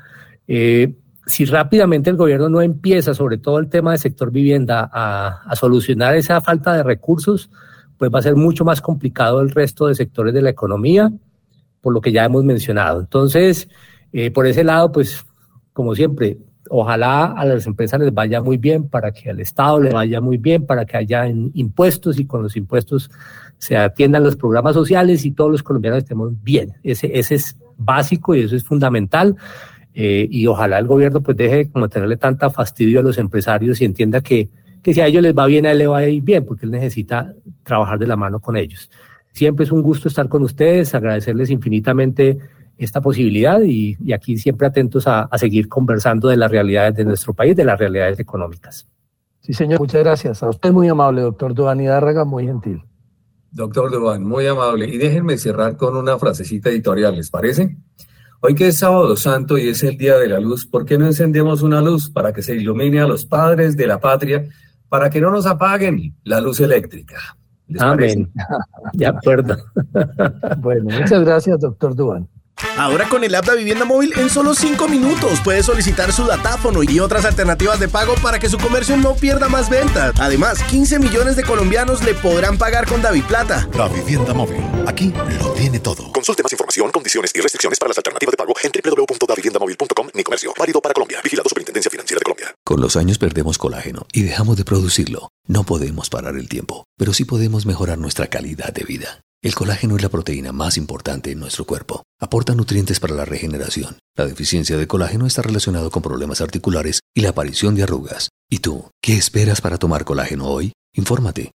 Si rápidamente el gobierno no empieza, sobre todo el tema del sector vivienda, a solucionar esa falta de recursos, pues va a ser mucho más complicado el resto de sectores de la economía, por lo que ya hemos mencionado. Entonces, por ese lado, pues, como siempre, ojalá a las empresas les vaya muy bien, para que al Estado le vaya muy bien, para que haya impuestos y con los impuestos se atiendan los programas sociales y todos los colombianos estemos bien. Ese es básico y eso es fundamental. Y ojalá el gobierno pues deje de como tenerle tanta fastidio a los empresarios y entienda que si a ellos les va bien, a él le va a ir bien, porque él necesita trabajar de la mano con ellos. Siempre es un gusto estar con ustedes, agradecerles infinitamente esta posibilidad y aquí siempre atentos a seguir conversando de las realidades de nuestro país, de las realidades económicas. Sí, señor, muchas gracias. A usted muy amable, doctor Duván Hidárraga, muy gentil. Doctor Duván, muy amable. Y déjenme cerrar con una frasecita editorial, ¿les parece? Hoy que es Sábado Santo y es el Día de la Luz, ¿por qué no encendemos una luz para que se ilumine a los padres de la patria, para que no nos apaguen la luz eléctrica? ¿Les Amén. De acuerdo. Bueno, muchas gracias, doctor Duván. Ahora con el app de Vivienda Móvil en solo 5 minutos puede solicitar su datáfono y otras alternativas de pago para que su comercio no pierda más ventas. Además, 15 millones de colombianos le podrán pagar con DaviPlata. La Vivienda Móvil. Aquí lo tiene todo. Consulte más información, condiciones y restricciones para las alternativas de pago en www.daviviendamóvil.com. Ni comercio. Válido para Colombia. Vigilado Superintendencia Financiera de Colombia. Con los años perdemos colágeno y dejamos de producirlo. No podemos parar el tiempo, pero sí podemos mejorar nuestra calidad de vida. El colágeno es la proteína más importante en nuestro cuerpo. Aporta nutrientes para la regeneración. La deficiencia de colágeno está relacionada con problemas articulares y la aparición de arrugas. ¿Y tú, qué esperas para tomar colágeno hoy? Infórmate.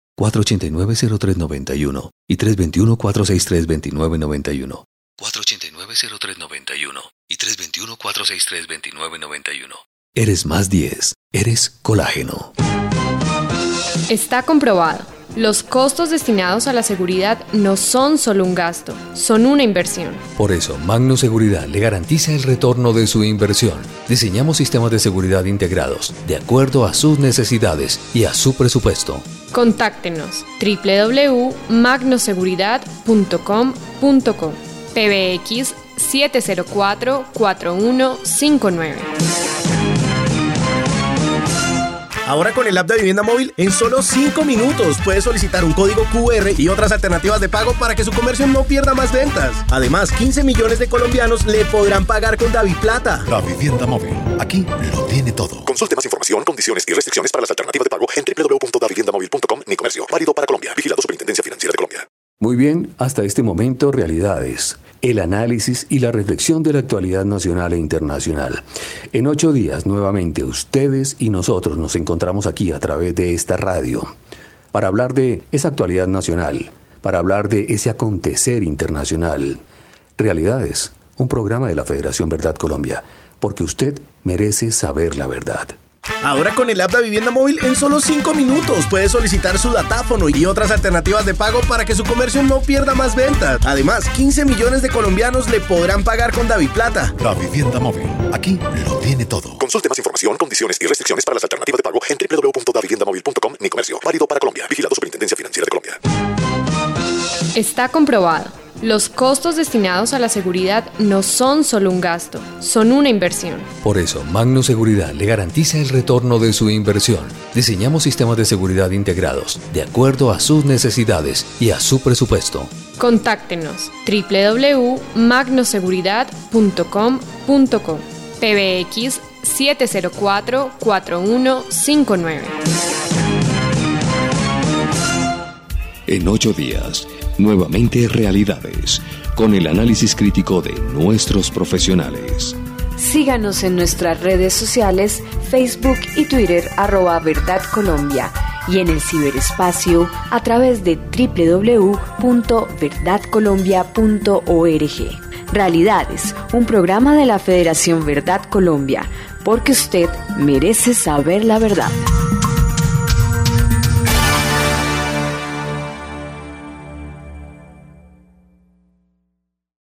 489-0391 y 321-463-2991. 489-0391 y 321-463-2991. Eres más 10. Eres colágeno. Está comprobado. Los costos destinados a la seguridad no son solo un gasto, son una inversión. Por eso, Magno Seguridad le garantiza el retorno de su inversión. Diseñamos sistemas de seguridad integrados, de acuerdo a sus necesidades y a su presupuesto. Contáctenos www.magnoseguridad.com.co PBX 704-4159. Ahora con el app de Vivienda Móvil, en solo 5 minutos puedes solicitar un código QR y otras alternativas de pago para que su comercio no pierda más ventas. Además, 15 millones de colombianos le podrán pagar con DaviPlata. La Vivienda Móvil. Aquí lo tiene todo. Consulte más información, condiciones y restricciones para las alternativas de pago en www.daviviendamóvil.com. Ni comercio. Válido para Colombia. Vigilado Superintendencia Financiera de Colombia. Muy bien, hasta este momento, realidades, el análisis y la reflexión de la actualidad nacional e internacional. En 8 días, nuevamente, ustedes y nosotros nos encontramos aquí a través de esta radio para hablar de esa actualidad nacional, para hablar de ese acontecer internacional. Realidades, un programa de la Federación Verdad Colombia, porque usted merece saber la verdad. Ahora con el app de Vivienda Móvil, en solo 5 minutos puedes solicitar su datáfono y otras alternativas de pago para que su comercio no pierda más ventas. Además, 15 millones de colombianos le podrán pagar con DaviPlata. La Vivienda Móvil. Aquí lo tiene todo. Consulte más información, condiciones y restricciones para las alternativas de pago en www.daviviendamóvil.com. Ni comercio. Válido para Colombia. Vigilado Superintendencia Financiera de Colombia. Está comprobado. Los costos destinados a la seguridad no son solo un gasto, son una inversión. Por eso, Magno Seguridad le garantiza el retorno de su inversión. Diseñamos sistemas de seguridad integrados, de acuerdo a sus necesidades y a su presupuesto. Contáctenos www.magnoseguridad.com.co PBX 704-4159. En 8 días, nuevamente realidades, con el análisis crítico de nuestros profesionales. Síganos en nuestras redes sociales, Facebook y Twitter, @Verdad Colombia, y en el ciberespacio a través de www.verdadcolombia.org. Realidades, un programa de la Federación Verdad Colombia, porque usted merece saber la verdad.